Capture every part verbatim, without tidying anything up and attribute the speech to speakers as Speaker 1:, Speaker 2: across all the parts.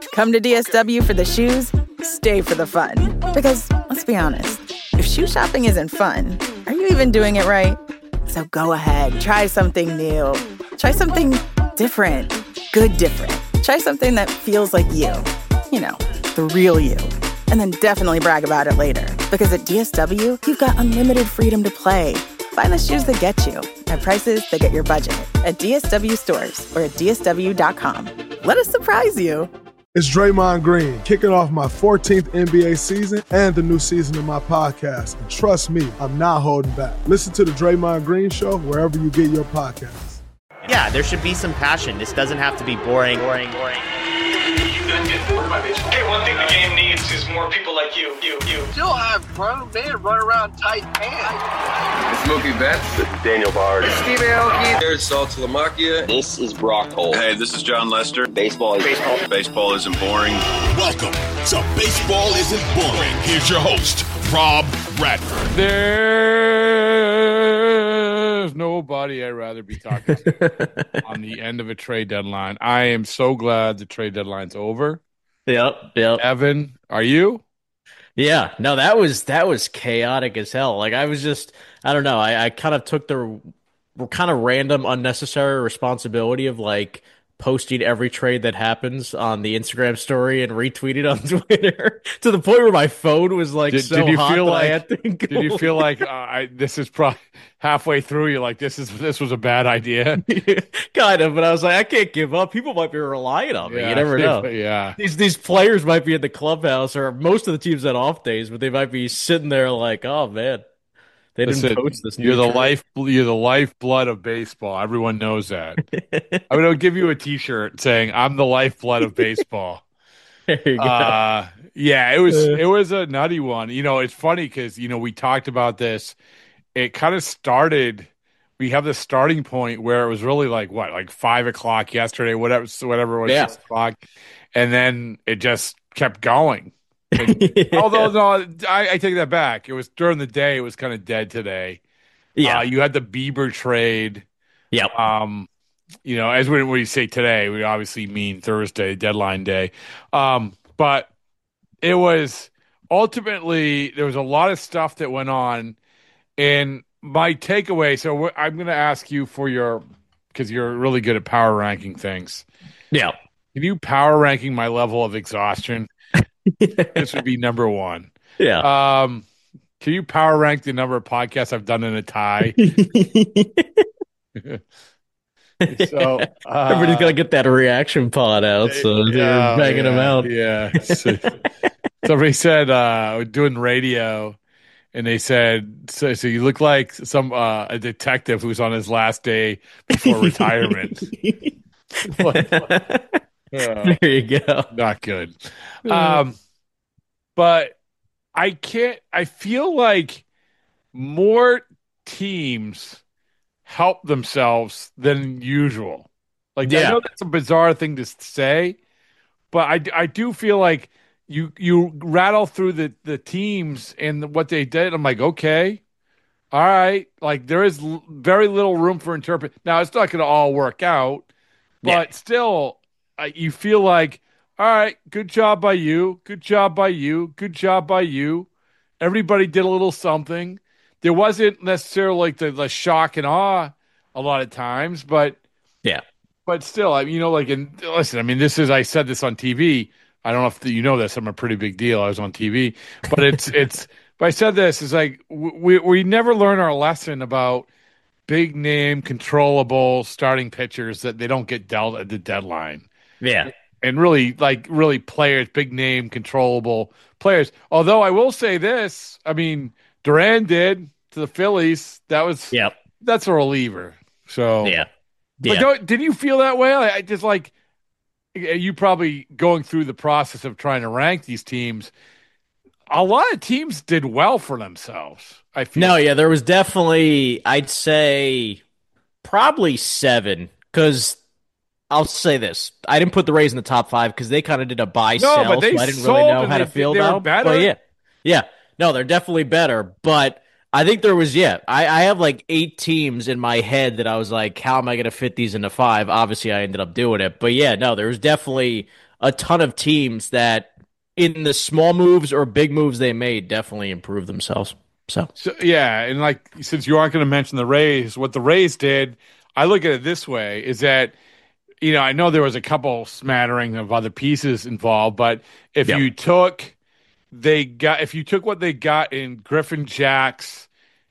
Speaker 1: Come to D S W for the shoes, stay for the fun. Because, let's be honest, if shoe shopping isn't fun, are you even doing it right? So go ahead, try something new. Try something different. Good different. Try something that feels like you. You know, the real you. And then definitely brag about it later. Because at D S W, you've got unlimited freedom to play. Find the shoes that get you at prices that get your budget at D S W stores or at D S W dot com. Let us surprise you.
Speaker 2: It's Draymond Green, kicking off my fourteenth N B A season and the new season of my podcast. And trust me, I'm not holding back. Listen to the Draymond Green Show wherever you get your podcasts.
Speaker 3: Yeah, there should be some passion. This doesn't have to be boring, boring, boring.
Speaker 4: Hey, one thing the game needs is more people like you, you, you.
Speaker 5: Still have grown men run around tight pants.
Speaker 6: It's Mookie Betts.
Speaker 7: This is Daniel Bard.
Speaker 6: It's Steve Aoki. There's Saul Talamacchia.
Speaker 7: This is Brock Holt.
Speaker 8: Hey, this is John Lester.
Speaker 7: Baseball is
Speaker 8: baseball. Baseball isn't boring.
Speaker 9: Welcome to Baseball Isn't Boring. Here's your host, Rob Bradford.
Speaker 10: There's nobody I'd rather be talking to on the end of a trade deadline. I am so glad the trade deadline's over.
Speaker 3: Yep, yep.
Speaker 10: Evan, are you?
Speaker 3: Yeah, no, that was that was chaotic as hell. Like I was just, I don't know. I, I kind of took the kind of random, unnecessary responsibility of like posting every trade that happens on the Instagram story and retweeted on Twitter to the point where my phone was like
Speaker 10: did,
Speaker 3: so
Speaker 10: did you
Speaker 3: hot
Speaker 10: feel
Speaker 3: that
Speaker 10: like,
Speaker 3: I had to go.
Speaker 10: Did you feel like uh, I, this is probably halfway through? You're like, this is this was a bad idea,
Speaker 3: kind of. But I was like, I can't give up. People might be relying on me. Yeah, you never know.
Speaker 10: Yeah,
Speaker 3: these these players might be in the clubhouse, or most of the teams at off days, but they might be sitting there like, oh man. They didn't
Speaker 10: Listen,
Speaker 3: post this.
Speaker 10: You're the
Speaker 3: trade.
Speaker 10: life. You're the lifeblood of baseball. Everyone knows that. I mean, I'll give you a T-shirt saying "I'm the lifeblood of baseball."
Speaker 3: There you go.
Speaker 10: Uh, yeah, it was it was a nutty one. You know, it's funny because you know we talked about this. It kind of started. We have the starting point where it was really like what, like five o'clock yesterday, whatever, whatever it was,
Speaker 3: yeah.
Speaker 10: six o'clock, and then it just kept going. And, yeah. Although no, I, I take that back. It was during the day. It was kind of dead today.
Speaker 3: Yeah,
Speaker 10: uh, you had the Bieber trade.
Speaker 3: Yeah.
Speaker 10: Um, you know, as we, we say today, we obviously mean Thursday, deadline day. Um, but it was ultimately there was a lot of stuff that went on, and my takeaway. So I'm going to ask you for your because you're really good at power ranking things.
Speaker 3: Yeah,
Speaker 10: can you power ranking my level of exhaustion? This would be number one.
Speaker 3: Yeah.
Speaker 10: Um, can you power rank the number of podcasts I've done in a tie? So uh,
Speaker 3: everybody's got to get that reaction pod out, so they're
Speaker 10: uh,
Speaker 3: banging
Speaker 10: yeah,
Speaker 3: them out.
Speaker 10: Yeah. So, somebody said uh, doing radio, and they said, "So, so you look like some uh, a detective who's on his last day before retirement." what, what? Uh,
Speaker 3: there you go.
Speaker 10: Not good. Um, but I can't, I feel like more teams help themselves than usual. Like,
Speaker 3: yeah.
Speaker 10: I know that's a bizarre thing to say, but I, I do feel like you, you rattle through the, the teams and what they did. I'm like, okay, all right. Like, there is l- very little room for interpret. Now, it's not going to all work out, but yeah. still, Uh, you feel like, all right, good job by you, good job by you, good job by you. Everybody did a little something. There wasn't necessarily like the, the shock and awe a lot of times, but
Speaker 3: yeah,
Speaker 10: but still, I mean, you know, like, and listen, I mean, this is, I said this on T V. I don't know if you know this. I'm a pretty big deal. I was on T V, but it's it's. But I said this is like we we never learn our lesson about big name, controllable starting pitchers that they don't get dealt at the deadline.
Speaker 3: Yeah.
Speaker 10: And really, like, really players, big name, controllable players. Although I will say this, I mean, Duran did to the Phillies. That was,
Speaker 3: yep.
Speaker 10: That's a reliever. So,
Speaker 3: yeah.
Speaker 10: But
Speaker 3: yeah.
Speaker 10: don't, did you feel that way? I, I just like, you probably going through the process of trying to rank these teams. A lot of teams did well for themselves. I feel.
Speaker 3: No, yeah, there was definitely, I'd say, probably seven, because I'll say this. I didn't put the Rays in the top five because they kind of did a buy-sell,
Speaker 10: no,
Speaker 3: so I didn't really know how
Speaker 10: they,
Speaker 3: to feel
Speaker 10: they
Speaker 3: about
Speaker 10: them.
Speaker 3: But yeah, yeah. No, they're definitely better. But I think there was, yeah, I, I have like eight teams in my head that I was like, how am I going to fit these into five? Obviously, I ended up doing it. But yeah, no, there was definitely a ton of teams that in the small moves or big moves they made definitely improved themselves. So,
Speaker 10: so yeah, and like since you aren't going to mention the Rays, what the Rays did, I look at it this way: is that you know I know there was a couple smattering of other pieces involved, but if
Speaker 3: yep.
Speaker 10: you took they got if you took what they got in Griffin Jax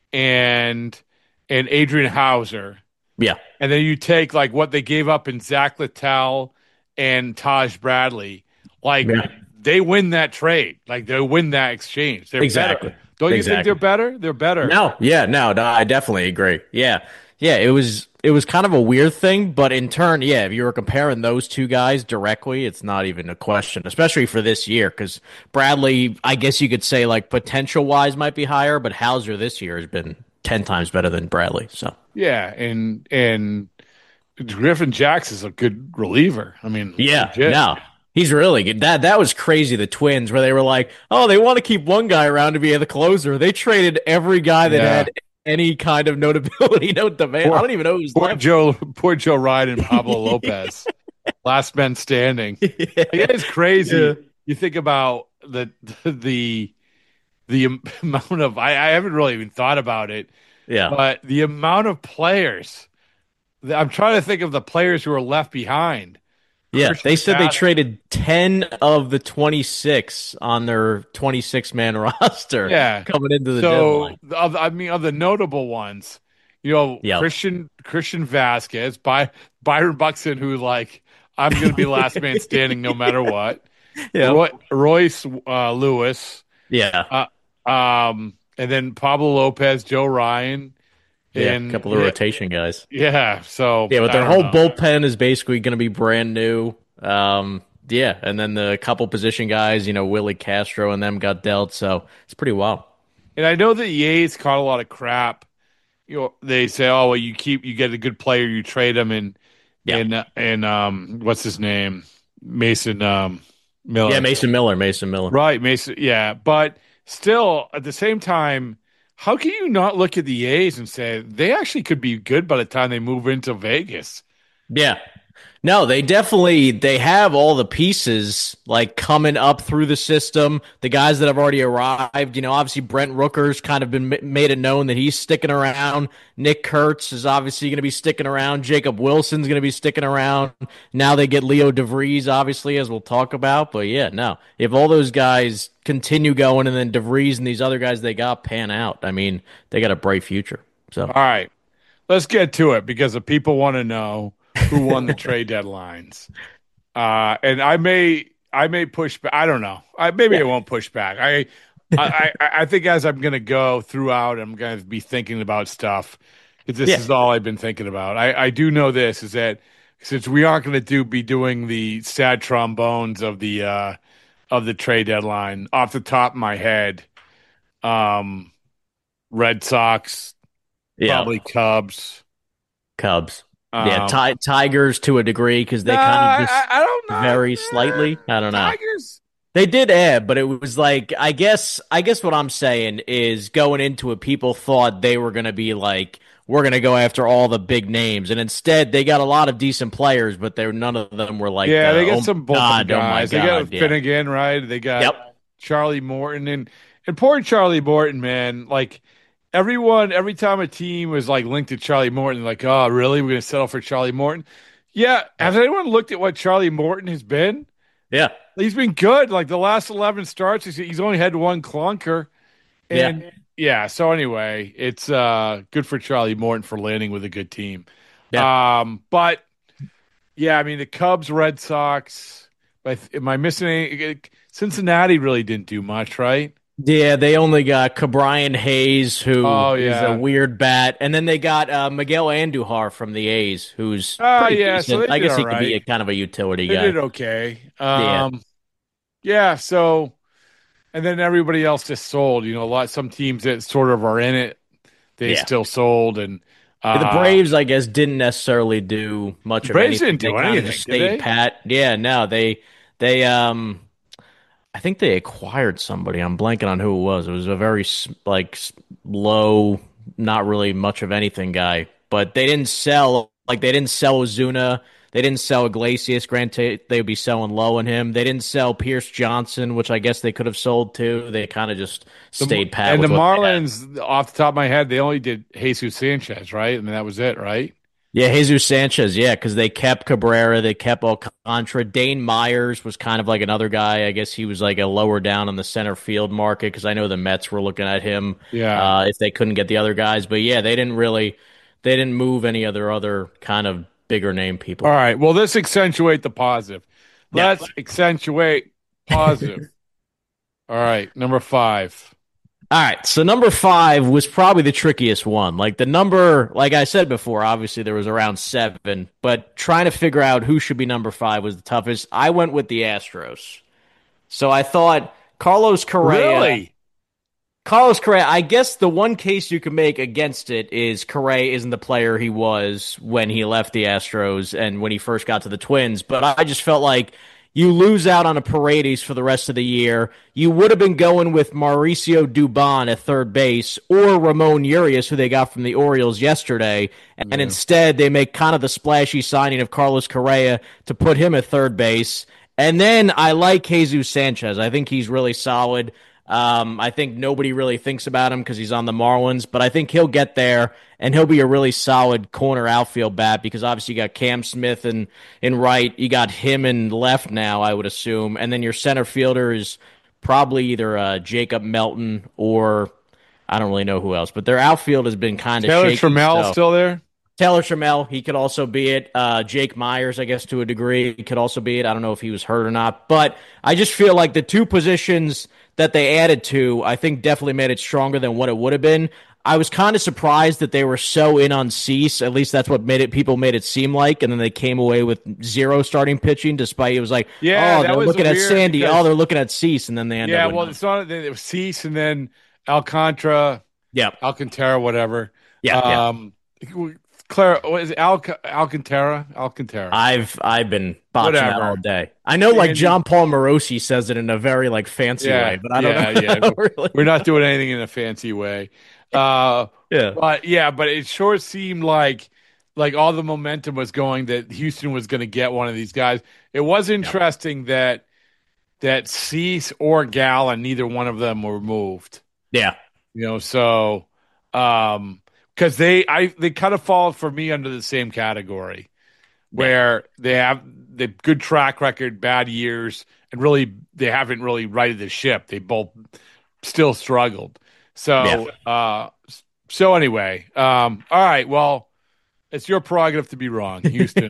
Speaker 10: and and Adrian Hauser,
Speaker 3: yeah,
Speaker 10: and then you take like what they gave up in Zach Littell and Taj Bradley, like
Speaker 3: yeah.
Speaker 10: they win that trade, like they win that exchange. They're
Speaker 3: exactly.
Speaker 10: better. Don't you
Speaker 3: exactly.
Speaker 10: think they're better? They're better.
Speaker 3: No, yeah, no, no, I definitely agree. Yeah, yeah, it was it was kind of a weird thing, but in turn, yeah, if you were comparing those two guys directly, it's not even a question, especially for this year, because Bradley, I guess you could say like potential wise might be higher, but Hauser this year has been ten times better than Bradley. So
Speaker 10: yeah, and and Griffin Jax is a good reliever. I mean,
Speaker 3: yeah,
Speaker 10: legit.
Speaker 3: no. He's really good. That that was crazy. The Twins, where they were like, "Oh, they want to keep one guy around to be the closer." They traded every guy that yeah. had any kind of notability. No demand. Poor, I don't even know who's
Speaker 10: poor
Speaker 3: left.
Speaker 10: Joe. Poor Joe Ryan and Pablo Lopez, last men standing. Yeah. Like, it is crazy. Yeah. You think about the the the amount of. I, I haven't really even thought about it.
Speaker 3: Yeah,
Speaker 10: but the amount of players. I'm trying to think of the players who are left behind.
Speaker 3: Yeah, Christian they said Bass. They traded ten of the twenty-six on their twenty-six man roster.
Speaker 10: Yeah,
Speaker 3: coming into the
Speaker 10: so
Speaker 3: deadline.
Speaker 10: Of, I mean, of the notable ones, you know, yep. Christian Christian Vasquez, By, Byron Buxton, who like I'm going to be last man standing no matter what. Yeah, Roy, Royce uh, Lewis.
Speaker 3: Yeah,
Speaker 10: uh, um, and then Pablo Lopez, Joe Ryan.
Speaker 3: Yeah,
Speaker 10: and,
Speaker 3: a couple of
Speaker 10: yeah,
Speaker 3: rotation guys.
Speaker 10: Yeah, so
Speaker 3: yeah, but their whole
Speaker 10: know.
Speaker 3: bullpen is basically going to be brand new. Um, yeah, and then the couple position guys, you know, Willie Castro and them got dealt, so it's pretty wild.
Speaker 10: And I know that the A's caught a lot of crap. You know, they say, "Oh, well, you keep you get a good player, you trade him," and yeah. and and um, what's his name, Mason um, Miller.
Speaker 3: Yeah, Mason Miller, Mason Miller.
Speaker 10: Right, Mason. Yeah, but still, at the same time. How can you not look at the A's and say they actually could be good by the time they move into Vegas?
Speaker 3: Yeah. No, they definitely they have all the pieces like coming up through the system. The guys that have already arrived, you know, obviously Brent Rooker's kind of been made it known that he's sticking around. Nick Kurtz is obviously going to be sticking around. Jacob Wilson's going to be sticking around. Now they get Leo DeVries, obviously, as we'll talk about. But yeah, no, if all those guys continue going and then DeVries and these other guys they got pan out, I mean, they got a bright future. So
Speaker 10: all right, let's get to it because the people want to know who won the trade deadlines. Uh, and I may I may push back. I don't know. I maybe yeah. I won't push back. I I, I I think as I'm going to go throughout, I'm going to be thinking about stuff. This yeah. is all I've been thinking about. I, I do know this is that since we aren't going to do be doing the sad trombones of the uh, of the trade deadline off the top of my head, um, Red Sox,
Speaker 3: yeah.
Speaker 10: probably Cubs,
Speaker 3: Cubs. Yeah, ti- Tigers to a degree because they
Speaker 10: no,
Speaker 3: kind of just
Speaker 10: I, I don't know.
Speaker 3: very slightly. I don't know.
Speaker 10: Tigers.
Speaker 3: They did add, but it was like I guess I guess what I'm saying is going into it, people thought they were going to be like we're going to go after all the big names, and instead they got a lot of decent players, but they none of them were like
Speaker 10: yeah,
Speaker 3: uh,
Speaker 10: they got
Speaker 3: oh
Speaker 10: some bullpen
Speaker 3: God,
Speaker 10: guys.
Speaker 3: Oh my
Speaker 10: they
Speaker 3: God,
Speaker 10: got
Speaker 3: yeah.
Speaker 10: Finnegan, right? They got
Speaker 3: yep.
Speaker 10: Charlie Morton and and poor Charlie Morton, man, like. Everyone, every time a team was like linked to Charlie Morton, like, oh, really? We're going to settle for Charlie Morton? Yeah. Has anyone looked at what Charlie Morton has been?
Speaker 3: Yeah.
Speaker 10: He's been good. Like the last eleven starts, he's only had one clunker. And yeah. yeah so anyway, it's uh, good for Charlie Morton for landing with a good team. Yeah. Um, but yeah, I mean, the Cubs, Red Sox, am I missing any? Cincinnati really didn't do much, right?
Speaker 3: Yeah, they only got Cabrian Hayes, who
Speaker 10: oh,
Speaker 3: is
Speaker 10: yeah.
Speaker 3: a weird bat, and then they got uh, Miguel Andujar from the A's, who's
Speaker 10: oh
Speaker 3: pretty
Speaker 10: yeah,
Speaker 3: decent.
Speaker 10: so
Speaker 3: I guess he
Speaker 10: right.
Speaker 3: could be a kind of a utility
Speaker 10: they
Speaker 3: guy.
Speaker 10: They did okay. Um,
Speaker 3: yeah.
Speaker 10: yeah, so and then everybody else just sold. You know, a lot some teams that sort of are in it, they
Speaker 3: yeah.
Speaker 10: still sold, and uh,
Speaker 3: the Braves, I guess, didn't necessarily do much
Speaker 10: the
Speaker 3: of
Speaker 10: Braves
Speaker 3: anything.
Speaker 10: didn't do
Speaker 3: they
Speaker 10: anything.
Speaker 3: Just
Speaker 10: did
Speaker 3: stayed
Speaker 10: they?
Speaker 3: pat. Yeah, no, they they um. I think they acquired somebody. I'm blanking on who it was. It was a very like low, not really much of anything guy. But they didn't sell like they didn't sell Ozuna. They They didn't sell Iglesias. Granted, they would be selling low on him. They didn't sell Pierce Johnson, which I guess they could have sold too. They kind of just stayed pat.
Speaker 10: And
Speaker 3: with
Speaker 10: the
Speaker 3: what
Speaker 10: Marlins, off the top of my head, they only did Jesus Sanchez, right? I mean, that was it, right?
Speaker 3: Yeah, Jesus Sanchez, yeah, because they kept Cabrera, they kept Alcantara. Dane Myers was kind of like another guy. I guess he was like a lower down on the center field market because I know the Mets were looking at him
Speaker 10: yeah.
Speaker 3: uh, if they couldn't get the other guys. But yeah, they didn't really, they didn't move any other other kind of bigger name people.
Speaker 10: All right, well, let's accentuate the positive. Let's
Speaker 3: yeah.
Speaker 10: accentuate positive. All right, number five.
Speaker 3: All right, so number five was probably the trickiest one. Like the number, like I said before, obviously there was around seven, but trying to figure out who should be number five was the toughest. I went with the Astros. So I thought Carlos Correa.
Speaker 10: Really?
Speaker 3: Carlos Correa, I guess the one case you can make against it is Correa isn't the player he was when he left the Astros and when he first got to the Twins, but I just felt like you lose out on a Paredes for the rest of the year. You would have been going with Mauricio Dubon at third base or Ramon Urias, who they got from the Orioles yesterday. And
Speaker 10: yeah.
Speaker 3: instead, they make kind of the splashy signing of Carlos Correa to put him at third base. And then I like Jesus Sanchez. I think he's really solid. Um, I think nobody really thinks about him because he's on the Marlins, but I think he'll get there and he'll be a really solid corner outfield bat because obviously you got Cam Smith in, in right, you got him in left now, I would assume, and then your center fielder is probably either uh, Jacob Melton or I don't really know who else, but their outfield has been kind of
Speaker 10: Taylor
Speaker 3: shaky.
Speaker 10: Trammell
Speaker 3: so.
Speaker 10: still there?
Speaker 3: Taylor Trammell, he could also be it. Uh, Jake Myers, I guess, to a degree, he could also be it. I don't know if he was hurt or not. But I just feel like the two positions that they added to, I think definitely made it stronger than what it would have been. I was kind of surprised that they were so in on Cease. At least that's what made it. People made it seem like, and then they came away with zero starting pitching, despite it was like,
Speaker 10: yeah,
Speaker 3: oh, they're looking at Sandy.
Speaker 10: Because,
Speaker 3: oh, they're looking at Cease, and then they end
Speaker 10: yeah,
Speaker 3: up. Yeah,
Speaker 10: well, it's not. It was Cease, and then Alcantara,
Speaker 3: yeah,
Speaker 10: Alcantara, whatever.
Speaker 3: Yeah,
Speaker 10: um, yeah. Clara, what is it? Al- Alcantara? Alcantara.
Speaker 3: I've I've been botching
Speaker 10: Whatever.
Speaker 3: that all day. I know, like John Paul Morosi says it in a very like fancy
Speaker 10: yeah,
Speaker 3: way, but I don't
Speaker 10: yeah,
Speaker 3: know.
Speaker 10: Yeah,
Speaker 3: really.
Speaker 10: We're not doing anything in a fancy way. Uh,
Speaker 3: yeah,
Speaker 10: but yeah, but it sure seemed like like all the momentum was going that Houston was going to get one of these guys. It was interesting yeah. that that Cease or Gallen, neither one of them were moved.
Speaker 3: Yeah,
Speaker 10: you know, so. Um, Because they, I, they kind of fall for me under the same category, where they have the good track record, bad years, and really they haven't really righted the ship. They both still struggled. So, yeah. uh, so anyway, um, all right. Well, it's your prerogative to be wrong, Houston.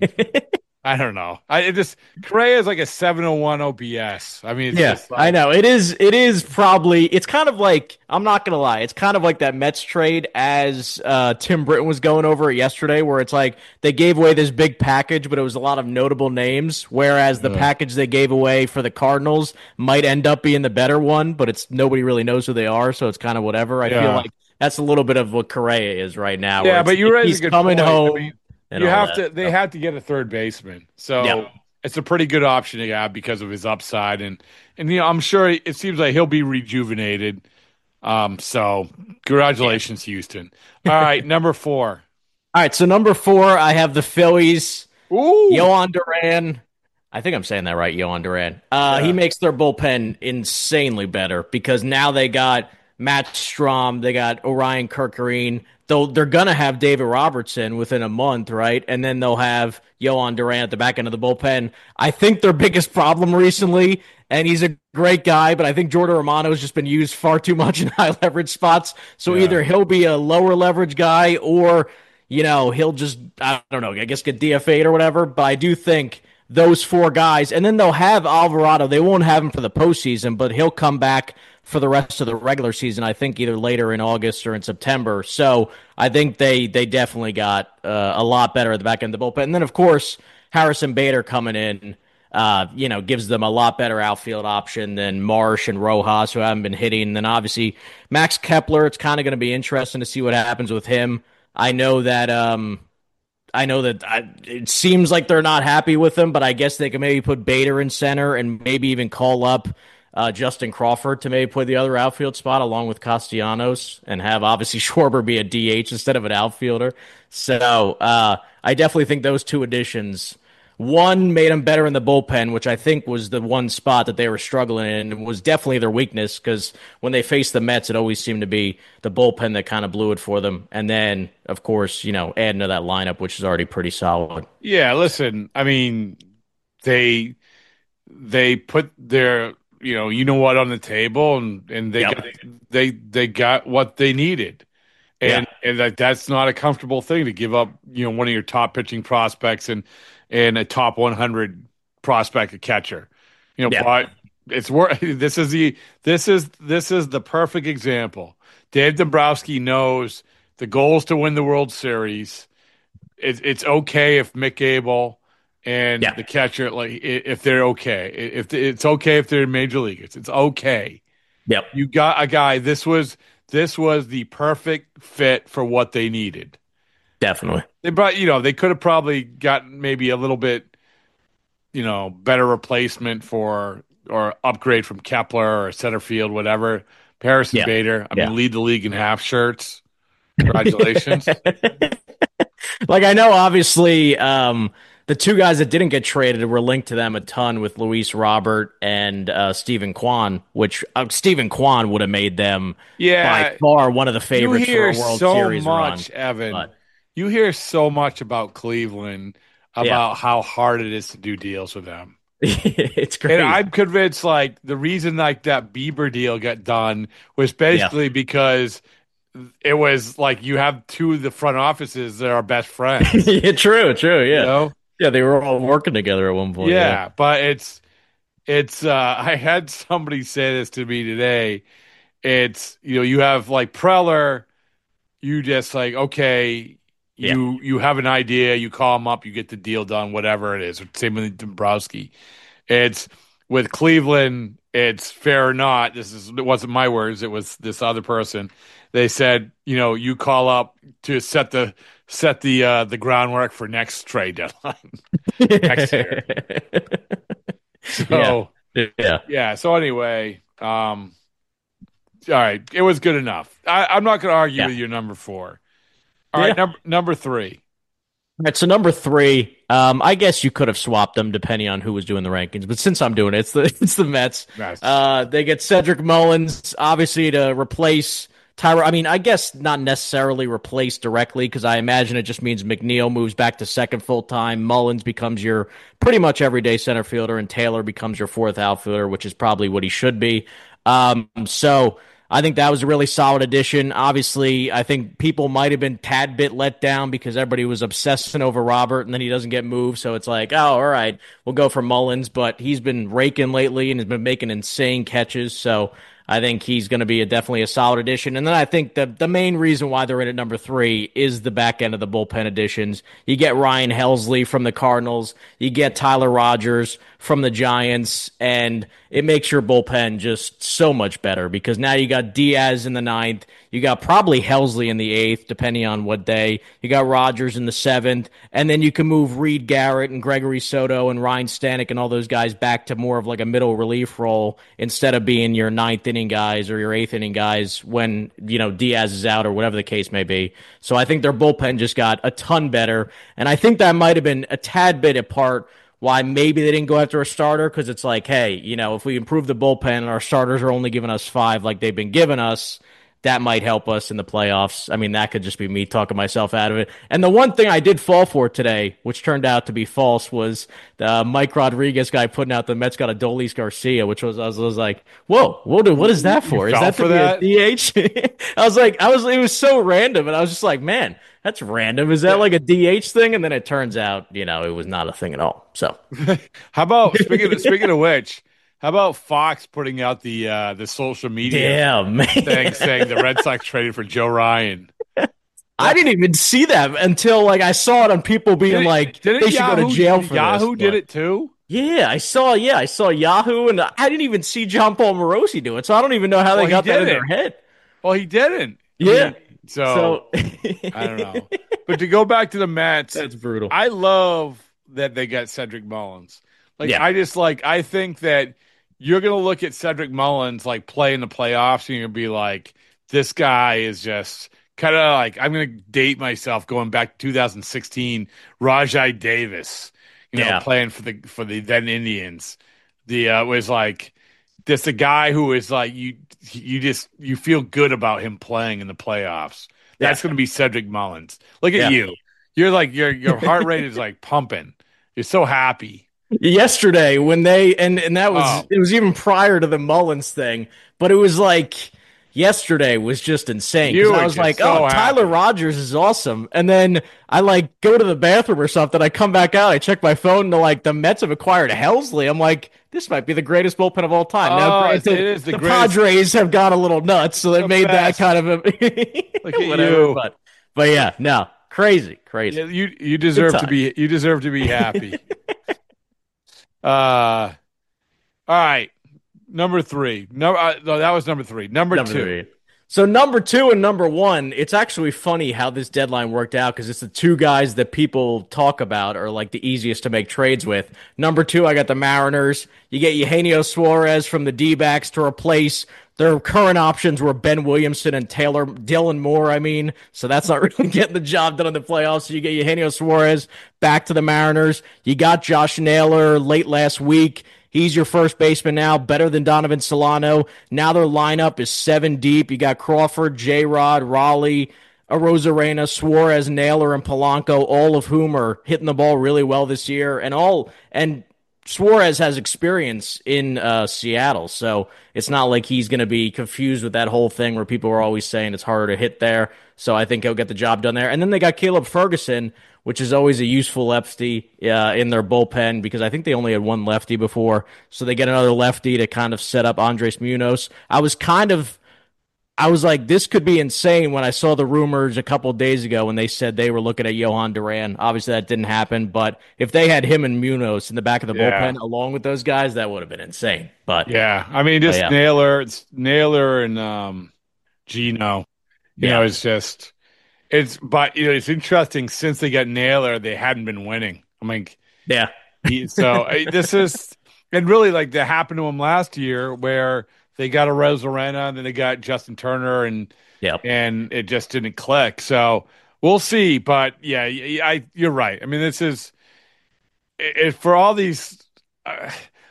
Speaker 10: I don't know. I it just Correa is like a seven oh one O P S. I mean, it's
Speaker 3: yeah,
Speaker 10: just like,
Speaker 3: I know it is. It is probably. It's kind of like I'm not gonna lie. It's kind of like that Mets trade as uh, Tim Britton was going over it yesterday, where it's like they gave away this big package, but it was a lot of notable names. Whereas the yeah. package they gave away for the Cardinals might end up being the better one, but it's nobody really knows who they are, so it's kind of whatever. I yeah. feel like that's a little bit of what Correa is right now.
Speaker 10: Yeah, but you raise a good
Speaker 3: coming
Speaker 10: point.
Speaker 3: home.
Speaker 10: I mean, you have that. to. They had to get a third baseman, so yeah. it's a pretty good option to have because of his upside, and and you know I'm sure it seems like he'll be rejuvenated. Um, so congratulations, yeah. Houston. All right, number four.
Speaker 3: All right, so number four, I have the Phillies.
Speaker 10: Ooh,
Speaker 3: Yohan Duran. I think I'm saying that right, Yohan Duran. Uh, yeah. He makes their bullpen insanely better because now they got Matt Strahm, they got Orion Kirkgreen. They'll, they're going to have David Robertson within a month, right? And then they'll have Yohan Duran at the back end of the bullpen. I think their biggest problem recently, and he's a great guy, but I think Jordan Romano has just been used far too much in high leverage spots. So yeah. either he'll be a lower leverage guy or, you know, he'll just, I don't know, I guess get D F A'd or whatever. But I do think those four guys, and then they'll have Alvarado. They won't have him for the postseason, but he'll come back for the rest of the regular season, I think either later in August or in September. So I think they they definitely got uh, a lot better at the back end of the bullpen. And then, of course, Harrison Bader coming in, uh, you know, gives them a lot better outfield option than Marsh and Rojas, who haven't been hitting. And then, obviously, Max Kepler, it's kind of going to be interesting to see what happens with him. I know that um, I know that I, it seems like they're not happy with him, but I guess they can maybe put Bader in center and maybe even call up Uh, Justin Crawford to maybe play the other outfield spot along with Castellanos and have obviously Schwarber be a D H instead of an outfielder. So uh, I definitely think those two additions One made them better in the bullpen, which I think was the one spot that they were struggling in, and was definitely their weakness because when they faced the Mets, it always seemed to be the bullpen that kind of blew it for them. And then, of course, you know, adding to that lineup, which is already pretty solid.
Speaker 10: Yeah, listen, I mean, they they put their you know you know what on the table, and and they
Speaker 3: Yep.
Speaker 10: got, they they got what they needed. And
Speaker 3: Yeah.
Speaker 10: and that that's not a comfortable thing to give up, you know, one of your top pitching prospects and and a top one hundred prospect a catcher. You know,
Speaker 3: Yeah.
Speaker 10: but it's worth this is the this is this is the perfect example. Dave Dombrowski knows the goal is to win the World Series. It's it's okay if Mick Abel and
Speaker 3: Yeah.
Speaker 10: the catcher, like i- if they're okay. If it's okay if they're major leaguers. It's okay.
Speaker 3: Yep.
Speaker 10: You got a guy. This was this was the perfect fit for what they needed.
Speaker 3: Definitely.
Speaker 10: They brought, you know, they could have probably gotten maybe a little bit, you know, better replacement for or upgrade from Kepler or center field, whatever. Harrison
Speaker 3: Yeah.
Speaker 10: Bader. I
Speaker 3: Yeah.
Speaker 10: mean, lead the league in half shirts. Congratulations.
Speaker 3: Like, I know, obviously, um, the two guys that didn't get traded were linked to them a ton with Luis Robert and uh, Stephen Kwan, which uh, Stephen Kwan would have made them
Speaker 10: Yeah.
Speaker 3: by far one of the
Speaker 10: You
Speaker 3: favorites
Speaker 10: hear
Speaker 3: for a World
Speaker 10: so
Speaker 3: Series
Speaker 10: much,
Speaker 3: run.
Speaker 10: Evan.
Speaker 3: But-
Speaker 10: You hear so much about Cleveland, about
Speaker 3: Yeah.
Speaker 10: how hard it is to do deals with them.
Speaker 3: It's great.
Speaker 10: And I'm convinced, like, the reason like that Bieber deal got done was basically because it was like you have two of the front offices that are best friends.
Speaker 3: yeah, true, true, yeah.
Speaker 10: You know?
Speaker 3: Yeah, they were all working together at one point.
Speaker 10: Yeah, but it's it's. Uh, I had somebody say this to me today. It's, you know, you have like Preller. You just like, okay, you you have an idea, you call him up, you get the deal done, whatever it is. Same with Dombrowski. It's with Cleveland. It's fair or not. This is it wasn't my words. It was this other person. They said, you know, you call up to set the set the uh, the groundwork for next trade deadline next year. So
Speaker 3: Yeah. yeah.
Speaker 10: yeah. So anyway, um, all right, it was good enough. I, I'm not going to argue
Speaker 3: Yeah.
Speaker 10: with your number four. All right,
Speaker 3: Yeah.
Speaker 10: number number three.
Speaker 3: All right, so number three, um, I guess you could have swapped them depending on who was doing the rankings, but since I'm doing it, it's the it's the Mets.
Speaker 10: Nice.
Speaker 3: Uh, they get Cedric Mullins, obviously to replace Tyra. I mean, I guess not necessarily replace directly because I imagine it just means McNeil moves back to second full time. Mullins becomes your pretty much everyday center fielder, and Taylor becomes your fourth outfielder, which is probably what he should be. Um, so. I think that was a really solid addition. Obviously, I think people might have been tad bit let down because everybody was obsessing over Robert, and then he doesn't get moved. So it's like, oh, all right, we'll go for Mullins. But he's been raking lately and has been making insane catches. So I think he's going to be a, definitely a solid addition. And then I think the the main reason why they're in at number three is the back end of the bullpen additions. You get Ryan Helsley from the Cardinals. You get Tyler Rogers from the Giants, and it makes your bullpen just so much better because now you got Diaz in the ninth. You got probably Helsley in the eighth, depending on what day. You got Rogers in the seventh, and then you can move Reed Garrett and Gregory Soto and Ryan Stanek and all those guys back to more of like a middle relief role instead of being your ninth inning guys or your eighth inning guys when, you know, Diaz is out or whatever the case may be. So I think their bullpen just got a ton better, and I think that might have been a tad bit apart why maybe they didn't go after a starter, because it's like, hey, you know, if we improve the bullpen and our starters are only giving us five like they've been giving us, that might help us in the playoffs. I mean, that could just be me talking myself out of it. And the one thing I did fall for today, which turned out to be false, was the Mike Rodriguez guy putting out the Mets got Adolis Garcia, which was I was, I was like, whoa, what, what is that for?
Speaker 10: You
Speaker 3: Is
Speaker 10: fell
Speaker 3: that
Speaker 10: for
Speaker 3: to be
Speaker 10: that?
Speaker 3: a D H? I was like, I was, it was so random, and I was just like, man, that's random. Is that like a D H thing? And then it turns out, you know, it was not a thing at all. So
Speaker 10: How about speaking of, speaking of which? How about Fox putting out the uh, the social media
Speaker 3: yeah, man.
Speaker 10: thing saying the Red Sox traded for Joe Ryan?
Speaker 3: I didn't even see that until like I saw it on people being
Speaker 10: Didn't-
Speaker 3: like
Speaker 10: didn't
Speaker 3: they should
Speaker 10: Yahoo,
Speaker 3: go to jail for
Speaker 10: Yahoo
Speaker 3: this.
Speaker 10: did
Speaker 3: but-
Speaker 10: it too.
Speaker 3: Yeah, I saw. Yeah, I saw Yahoo, and I didn't even see John Paul Morosi do it, so I don't even know how
Speaker 10: Well,
Speaker 3: they
Speaker 10: he
Speaker 3: got that in
Speaker 10: did
Speaker 3: their
Speaker 10: it.
Speaker 3: head.
Speaker 10: Well, he didn't. I
Speaker 3: Yeah.
Speaker 10: mean, so,
Speaker 3: So
Speaker 10: I don't know. But to go back to the Mets,
Speaker 3: that's brutal.
Speaker 10: I love that they got Cedric Mullins. Like,
Speaker 3: Yeah.
Speaker 10: I just like, I think that you're going to look at Cedric Mullins, like, play in the playoffs, and you're going to be like, this guy is just kind of like, I'm going to date myself going back to two thousand sixteen, Rajai Davis. You you know,
Speaker 3: Yeah.
Speaker 10: playing for the for the then Indians. The uh, was like just a guy who is like you you just you feel good about him playing in the playoffs. That's
Speaker 3: Yeah.
Speaker 10: going to be Cedric Mullins. Look at
Speaker 3: Yeah.
Speaker 10: you. You're like your your heart rate is like pumping. You're so happy.
Speaker 3: Yesterday when they and and that was
Speaker 10: Oh.
Speaker 3: it was even prior to the Mullins thing, but it was like yesterday was just insane
Speaker 10: You
Speaker 3: because
Speaker 10: were
Speaker 3: I was
Speaker 10: just
Speaker 3: like,
Speaker 10: so
Speaker 3: oh, Tyler
Speaker 10: happy.
Speaker 3: Rogers is awesome, and then I like go to the bathroom or something. I come back out, I check my phone, and like the Mets have acquired Helsley. I'm like, this might be the greatest bullpen of all time.
Speaker 10: Oh,
Speaker 3: now,
Speaker 10: it's-
Speaker 3: granted,
Speaker 10: it is the
Speaker 3: the
Speaker 10: greatest-
Speaker 3: Padres have gone a little nuts, so they
Speaker 10: The
Speaker 3: made
Speaker 10: best.
Speaker 3: that kind of a
Speaker 10: Look at
Speaker 3: whatever.
Speaker 10: you.
Speaker 3: But but yeah, no, crazy, crazy.
Speaker 10: Yeah, you you deserve to
Speaker 3: time.
Speaker 10: be you deserve to be happy. uh, all right, number three. No, uh, no, that was number three. Number,
Speaker 3: Number
Speaker 10: two.
Speaker 3: three. So number two and number one, it's actually funny how this deadline worked out because it's the two guys that people talk about are like the easiest to make trades with. Number two, I got the Mariners. You get Eugenio Suarez from the D-backs to replace their current options were Ben Williamson and Taylor Dylan Moore. I mean, so that's not really getting the job done in the playoffs. So you get Eugenio Suarez back to the Mariners. You got Josh Naylor late last week. He's your first baseman now, better than Donovan Solano. Now their lineup is seven deep. You got Crawford, J-Rod, Raleigh, Arozarena, Suarez, Naylor, and Polanco, all of whom are hitting the ball really well this year. And all and Suarez has experience in uh, Seattle, so it's not like he's going to be confused with that whole thing where people are always saying it's harder to hit there. So I think he'll get the job done there. And then they got Caleb Ferguson, which is always a useful lefty uh, in their bullpen because I think they only had one lefty before. So they get another lefty to kind of set up Andres Munoz. I was kind of, I was like, this could be insane when I saw the rumors a couple of days ago when they said they were looking at Johan Duran. Obviously that didn't happen, but if they had him and Munoz in the back of the
Speaker 10: Yeah.
Speaker 3: bullpen along with those guys, that would have been insane. But
Speaker 10: Yeah, I mean, just
Speaker 3: Oh, yeah.
Speaker 10: Naylor, it's Naylor and um, Gino. You
Speaker 3: Yeah.
Speaker 10: know, it's just it's. But you know, it's interesting since they got Naylor, they hadn't been winning. I mean,
Speaker 3: yeah,
Speaker 10: he, so I- this is and really like that happened to him last year where they got a Rosarena and then they got Justin Turner and
Speaker 3: Yep.
Speaker 10: and it just didn't click. So we'll see. But yeah, y- I you're right. I mean, this is it, it- for all these. Uh,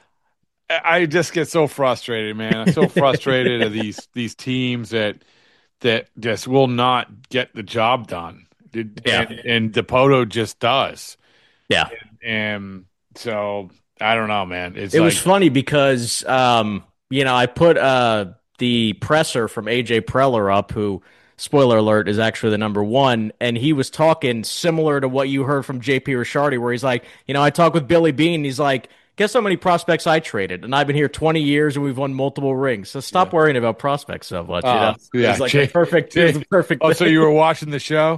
Speaker 10: I just get so frustrated, man. I'm so frustrated at these these teams that that just will not get the job done. It-
Speaker 3: Yeah.
Speaker 10: And, and Dipoto just does.
Speaker 3: yeah.
Speaker 10: And so I don't know, man. It's
Speaker 3: It
Speaker 10: like,
Speaker 3: was funny because, um, you know, I put uh, the presser from A J Preller up, who, spoiler alert, is actually the number one, and he was talking similar to what you heard from J P Ricciardi, where he's like, you know, I talked with Billy Bean, he's like, guess how many prospects I traded, and I've been here twenty years and we've won multiple rings, so stop worrying about prospects so much. You
Speaker 10: Uh,
Speaker 3: know,
Speaker 10: yeah,
Speaker 3: it's like
Speaker 10: J-
Speaker 3: the perfect, it was the perfect.
Speaker 10: oh, so you were watching the show?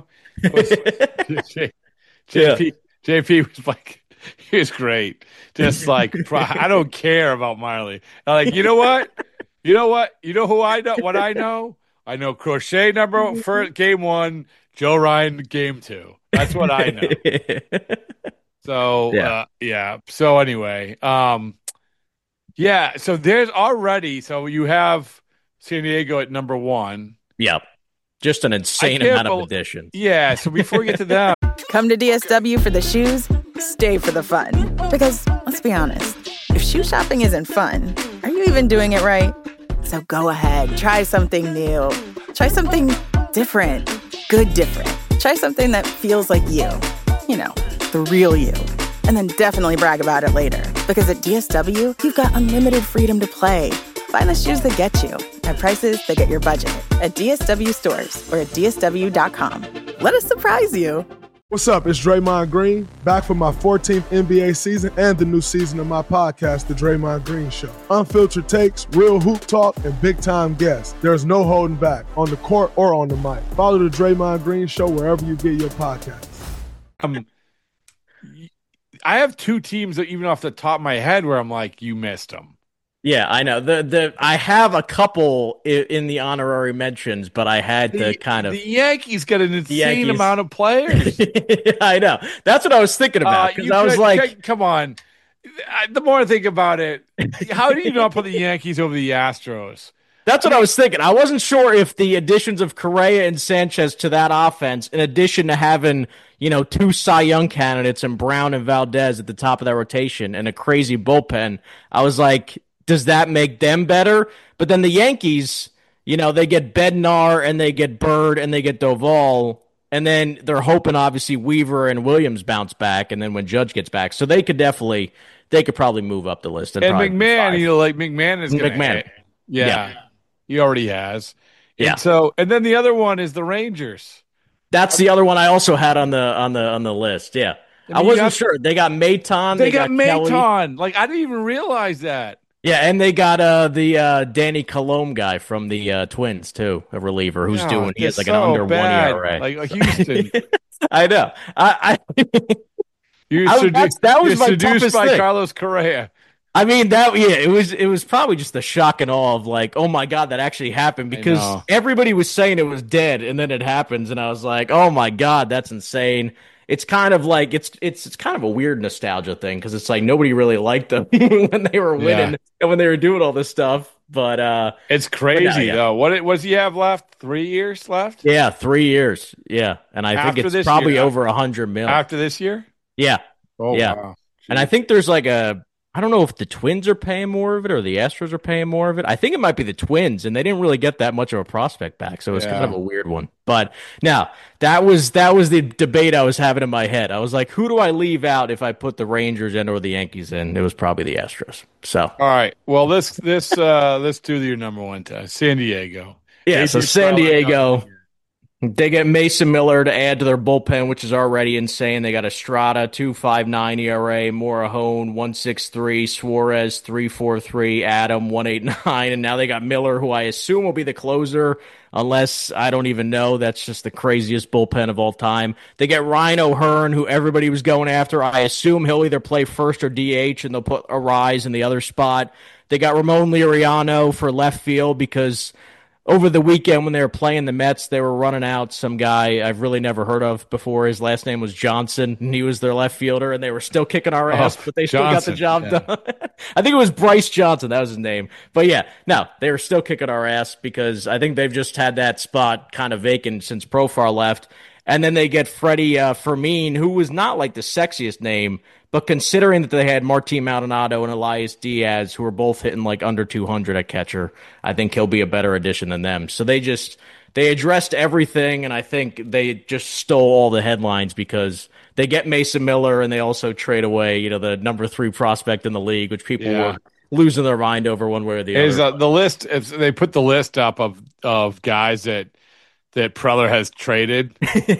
Speaker 10: J- JP, J P was like, he was great. Just like, pro- I don't care about Marley. I'm like, you know what? You know what? You know who I know? What I know? I know Crochet number for game one, Joe Ryan game two. That's what I know. So
Speaker 3: Yeah.
Speaker 10: uh, yeah. So anyway, um, yeah. So there's already. So you have San Diego at number one.
Speaker 3: Yep, just an insane
Speaker 10: can't
Speaker 3: amount of
Speaker 10: bel-
Speaker 3: additions.
Speaker 10: Yeah. So before we get to them,
Speaker 1: Come to D S W for the shoes, stay for the fun. Because, let's be honest, if shoe shopping isn't fun, are you even doing it right? So go ahead, try something new. Try something different. Good different. Try something that feels like you. You know, the real you. And then definitely brag about it later. Because at D S W, you've got unlimited freedom to play. Find the shoes that get you at prices that get your budget at D S W stores or at D S W dot com. Let us surprise you.
Speaker 2: What's up? It's Draymond Green, back for my fourteenth N B A season and the new season of my podcast, The Draymond Green Show. Unfiltered takes, real hoop talk, and big-time guests. There's no holding back, on the court or on the mic. Follow The Draymond Green Show wherever you get your podcasts.
Speaker 10: um, I have two teams that even off the top of my head where I'm like, you missed them.
Speaker 3: Yeah, I know. The the I have a couple i- in the honorary mentions, but I had to
Speaker 10: The,
Speaker 3: kind of.
Speaker 10: the Yankees got an insane
Speaker 3: Yankees.
Speaker 10: amount of players.
Speaker 3: I know. That's what I was thinking about
Speaker 10: Uh,
Speaker 3: because
Speaker 10: you
Speaker 3: I was
Speaker 10: could-
Speaker 3: like,
Speaker 10: c- come on. I- The more I think about it, how do you not put the Yankees over the Astros?
Speaker 3: That's what I was thinking. I wasn't sure if the additions of Correa and Sanchez to that offense, in addition to having, you know, two Cy Young candidates and Brown and Valdez at the top of that rotation and a crazy bullpen, I was like, does that make them better? But then the Yankees, you know, they get Bednar and they get Bird and they get Doval, and then they're hoping obviously Weaver and Williams bounce back, and then when Judge gets back, so they could definitely, they could probably move up the list.
Speaker 10: And McMahon, you know, like McMahon is gonna
Speaker 3: McMahon,
Speaker 10: hit. Yeah. yeah. He already has.
Speaker 3: Yeah.
Speaker 10: And so, and then the other one is the Rangers.
Speaker 3: That's the other one I also had on the on the on the list. Yeah, I, mean, I wasn't got, sure. They got Maton.
Speaker 10: They, they got, got Maton.
Speaker 3: Kelly.
Speaker 10: Like I didn't even realize that.
Speaker 3: Yeah, and they got uh, the uh, Danny Colomb guy from the uh, Twins too, a reliever who's
Speaker 10: yeah,
Speaker 3: doing. He has like
Speaker 10: so
Speaker 3: an under
Speaker 10: bad.
Speaker 3: one E R A.
Speaker 10: Like, like Houston.
Speaker 3: I know. I. I
Speaker 10: you're
Speaker 3: I,
Speaker 10: seduced,
Speaker 3: that was
Speaker 10: you're
Speaker 3: my
Speaker 10: seduced
Speaker 3: toughest
Speaker 10: by
Speaker 3: thing.
Speaker 10: Carlos Correa.
Speaker 3: I mean that yeah, it was it was probably just the shock and awe of like, oh my god, that actually happened, because everybody was saying it was dead, and then it happens, and I was like, oh my god, that's insane. It's kind of like it's it's it's kind of a weird nostalgia thing, because it's like nobody really liked them when they were winning yeah. and when they were doing all this stuff. But uh,
Speaker 10: it's crazy now, yeah. though. What what does he have left? Three years left?
Speaker 3: Yeah, three years. Yeah, and I
Speaker 10: after
Speaker 3: think it's probably
Speaker 10: year,
Speaker 3: over a hundred mil
Speaker 10: after this year.
Speaker 3: Yeah.
Speaker 10: Oh
Speaker 3: yeah.
Speaker 10: wow.
Speaker 3: And I think there's like a. I don't know if the Twins are paying more of it or the Astros are paying more of it. I think it might be the Twins, and they didn't really get that much of a prospect back, so it was yeah. kind of a weird one. But now that was that was the debate I was having in my head. I was like, who do I leave out if I put the Rangers in or the Yankees in? It was probably the Astros. So
Speaker 10: all right, well this this uh, let's do your number one test, San Diego.
Speaker 3: Yeah, so San Diego. They get Mason Miller to add to their bullpen, which is already insane. They got Estrada, two point five nine E R A, Morahone, one point six three, Suarez, three point four three, Adam, one point eight nine, and now they got Miller, who I assume will be the closer, unless I don't even know. That's just the craziest bullpen of all time. They get Ryan O'Hearn, who everybody was going after. I assume he'll either play first or D H, and they'll put Arise in the other spot. They got Ramon Laureano for left field, because over the weekend when they were playing the Mets, they were running out some guy I've really never heard of before. His last name was Johnson, and he was their left fielder, and they were still kicking our ass, oh, but they still Johnson, got the job yeah. done. I think it was Bryce Johnson. That was his name. But yeah, no, they were still kicking our ass, because I think they've just had that spot kind of vacant since Profar left. And then they get Freddie uh, Fermin, who was not like the sexiest name, but considering that they had Martin Maldonado and Elias Diaz, who were both hitting like under two hundred at catcher, I think he'll be a better addition than them. So they just they addressed everything, and I think they just stole all the headlines, because they get Mason Miller and they also trade away, you know, the number three prospect in the league, which people yeah. were losing their mind over one way or the
Speaker 10: Is,
Speaker 3: other.
Speaker 10: Uh, the list, if they put the list up of of guys that that Preller has traded,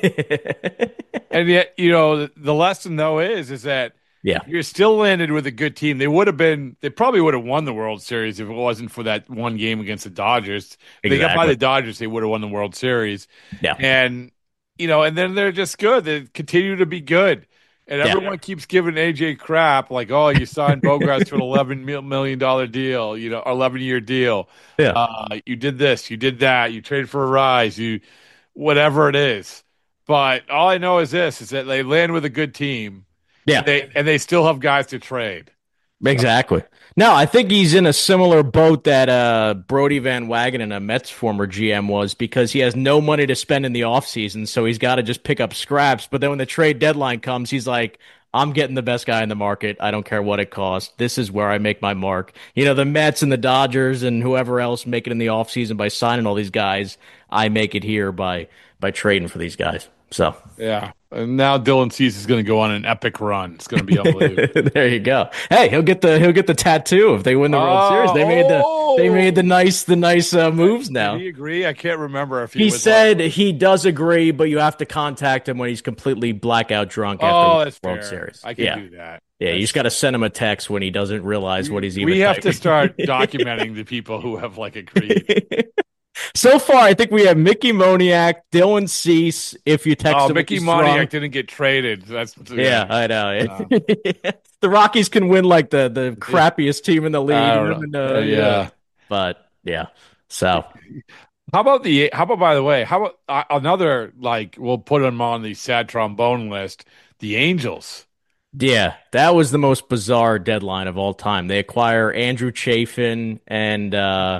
Speaker 10: and yet, you know, the, the lesson though is is that
Speaker 3: yeah,
Speaker 10: you're still landed with a good team. They would have been, they probably would have won the World Series if it wasn't for that one game against the Dodgers. If they got by the Dodgers, they would have won the World Series.
Speaker 3: Yeah,
Speaker 10: and you know, and then they're just good. They continue to be good. And everyone yeah. keeps giving A J crap, like, oh, you signed Bogaerts to an eleven million dollars deal, you know, eleven-year deal.
Speaker 3: Yeah.
Speaker 10: Uh, you did this, you did that, you traded for a rise, you whatever it is. But all I know is this, is that they land with a good team.
Speaker 3: Yeah.
Speaker 10: And they, and they still have guys to trade.
Speaker 3: Exactly. No, I think he's in a similar boat that uh, Brody Van Wagenen, a Mets former G M, was, because he has no money to spend in the offseason, so he's got to just pick up scraps. But then when the trade deadline comes, he's like, I'm getting the best guy in the market. I don't care what it costs. This is where I make my mark. You know, the Mets and the Dodgers and whoever else make it in the offseason by signing all these guys. I make it here by by trading for these guys. So
Speaker 10: yeah. And now Dylan Cease is going to go on an epic run. It's going to be unbelievable.
Speaker 3: There you go. Hey, he'll get the he'll get the tattoo if they win the World
Speaker 10: oh,
Speaker 3: Series. They made the
Speaker 10: oh.
Speaker 3: they made the nice the nice uh, moves now.
Speaker 10: Did he agree? I can't remember if he,
Speaker 3: he
Speaker 10: was
Speaker 3: said
Speaker 10: like,
Speaker 3: he does agree, but you have to contact him when he's completely blackout drunk after
Speaker 10: oh,
Speaker 3: the
Speaker 10: that's
Speaker 3: World
Speaker 10: fair.
Speaker 3: Series.
Speaker 10: I can
Speaker 3: yeah.
Speaker 10: do that.
Speaker 3: Yeah, you just got to send him a text when he doesn't realize what he's even.
Speaker 10: We have
Speaker 3: typing.
Speaker 10: to start documenting the people who have like agreed.
Speaker 3: So far, I think we have Mickey Moniak, Dylan Cease. If you text
Speaker 10: oh,
Speaker 3: him,
Speaker 10: Mickey Moniak didn't get traded. That's
Speaker 3: yeah, yeah I know. Uh, the Rockies can win like the, the crappiest team in the league.
Speaker 10: And, uh, yeah. yeah,
Speaker 3: but yeah. So,
Speaker 10: how about the? How about by the way? How about uh, another? Like, we'll put them on the sad trombone list. The Angels.
Speaker 3: Yeah, that was the most bizarre deadline of all time. They acquire Andrew Chafin and uh,
Speaker 10: yeah.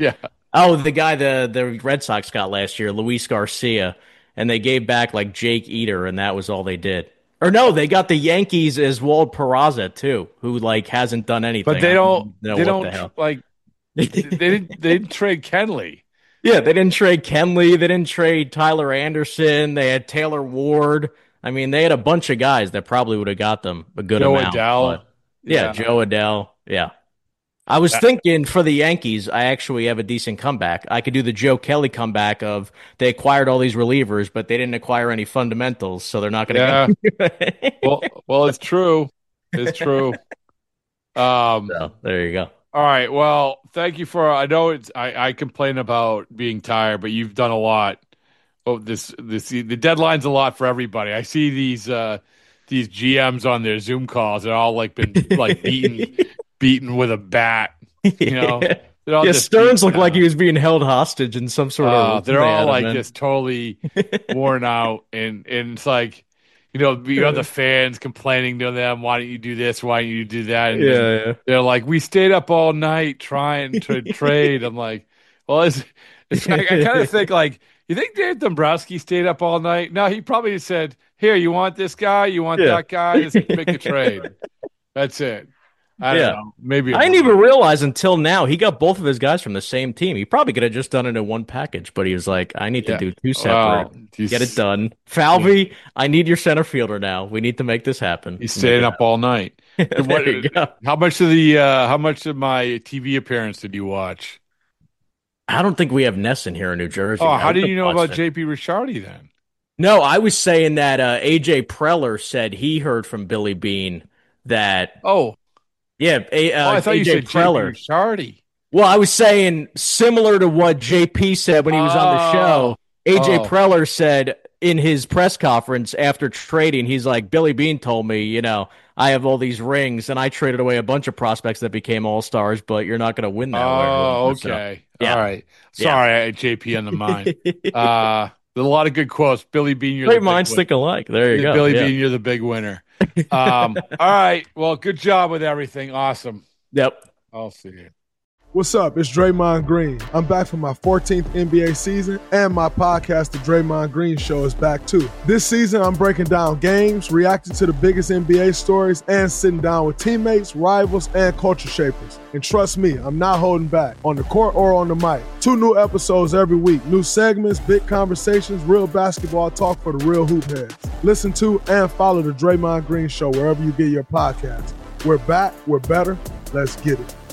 Speaker 3: Oh, the guy the the Red Sox got last year, Luis Garcia, and they gave back like Jake Eater, and that was all they did. Or no, they got the Yankees as Wald Peraza too, who like hasn't done anything.
Speaker 10: But they don't.
Speaker 3: Know
Speaker 10: they
Speaker 3: what
Speaker 10: don't
Speaker 3: the hell.
Speaker 10: like. they didn't. They didn't trade Kenley.
Speaker 3: Yeah, they didn't trade Kenley. They didn't trade Tyler Anderson. They had Taylor Ward. I mean, they had a bunch of guys that probably would have got them a good
Speaker 10: Joe
Speaker 3: amount.
Speaker 10: Adele.
Speaker 3: But, yeah,
Speaker 10: Yeah.
Speaker 3: Joe Adele. Yeah. I was thinking for the Yankees, I actually have a decent comeback. I could do the Joe Kelly comeback of they acquired all these relievers, but they didn't acquire any fundamentals, so they're not going to
Speaker 10: Yeah.
Speaker 3: get
Speaker 10: well, well, it's true. It's true. Um,
Speaker 3: So there you go.
Speaker 10: All right. Well, thank you for. I know it's. I, I complain about being tired, but you've done a lot. Oh, this this the deadline's a lot for everybody. I see these uh, these G Ms on their Zoom calls. They're all like been like beaten beaten with a bat. You know. They're all
Speaker 3: Yeah,
Speaker 10: just
Speaker 3: Stearns
Speaker 10: beaten
Speaker 3: looked like
Speaker 10: out.
Speaker 3: he was being held hostage in some sort
Speaker 10: Uh,
Speaker 3: of.
Speaker 10: they're all like
Speaker 3: man.
Speaker 10: just totally worn out, and and it's like. You know, you have the fans complaining to them, why don't you do this? Why don't you do that? And
Speaker 3: Yeah, yeah.
Speaker 10: they're like, we stayed up all night trying to trade. I'm like, well, it's, it's I, I kind of think like, you think Dave Dombrowski stayed up all night? No, he probably just said, here, you want this guy? You want
Speaker 3: Yeah.
Speaker 10: that guy? Just make a trade. That's it. I don't
Speaker 3: Yeah.
Speaker 10: know. Maybe
Speaker 3: I didn't even realize until now he got both of his guys from the same team. He probably could have just done it in one package, but he was like, I need
Speaker 10: Yeah.
Speaker 3: to do two separate.
Speaker 10: Wow. He's-
Speaker 3: Get it done. Falvey, I need your center fielder now. We need to make this happen.
Speaker 10: He's staying up all night.
Speaker 3: There
Speaker 10: What-
Speaker 3: you go.
Speaker 10: How much of the uh, how much of my T V appearance did you watch?
Speaker 3: I don't think we have Ness in here in New Jersey.
Speaker 10: Oh,
Speaker 3: I
Speaker 10: how
Speaker 3: would
Speaker 10: did
Speaker 3: have
Speaker 10: you know
Speaker 3: watched
Speaker 10: about
Speaker 3: it.
Speaker 10: J P Ricciardi then?
Speaker 3: No, I was saying that uh, A J Preller said he heard from Billy Bean that,
Speaker 10: Oh,
Speaker 3: yeah, a, uh,
Speaker 10: oh I thought
Speaker 3: A J
Speaker 10: you said
Speaker 3: Preller.
Speaker 10: J P Ricciardi.
Speaker 3: Well, I was saying similar to what J P said when he was on the show. A J
Speaker 10: Oh.
Speaker 3: Preller said in his press conference after trading, he's like, Billy Bean told me, you know, I have all these rings and I traded away a bunch of prospects that became all-stars, but you're not going to win that.
Speaker 10: Oh,
Speaker 3: way. So,
Speaker 10: okay.
Speaker 3: yeah.
Speaker 10: All right. Sorry, I had J P on the mind. uh, there's a lot of good quotes. Billy Bean, you're
Speaker 3: great
Speaker 10: the big
Speaker 3: minds
Speaker 10: win-
Speaker 3: think alike. There you go.
Speaker 10: Billy
Speaker 3: Yeah.
Speaker 10: Bean, you're the big winner. Um, all right. Well, good job with everything. Awesome.
Speaker 3: Yep.
Speaker 10: I'll see you.
Speaker 2: What's up? It's Draymond Green. I'm back for my fourteenth N B A season, and my podcast, The Draymond Green Show, is back too. This season, I'm breaking down games, reacting to the biggest N B A stories, and sitting down with teammates, rivals, and culture shapers. And trust me, I'm not holding back, on the court or on the mic. Two new episodes every week, new segments, big conversations, real basketball talk for the real hoop heads. Listen to and follow The Draymond Green Show wherever you get your podcasts. We're back, we're better, let's get it.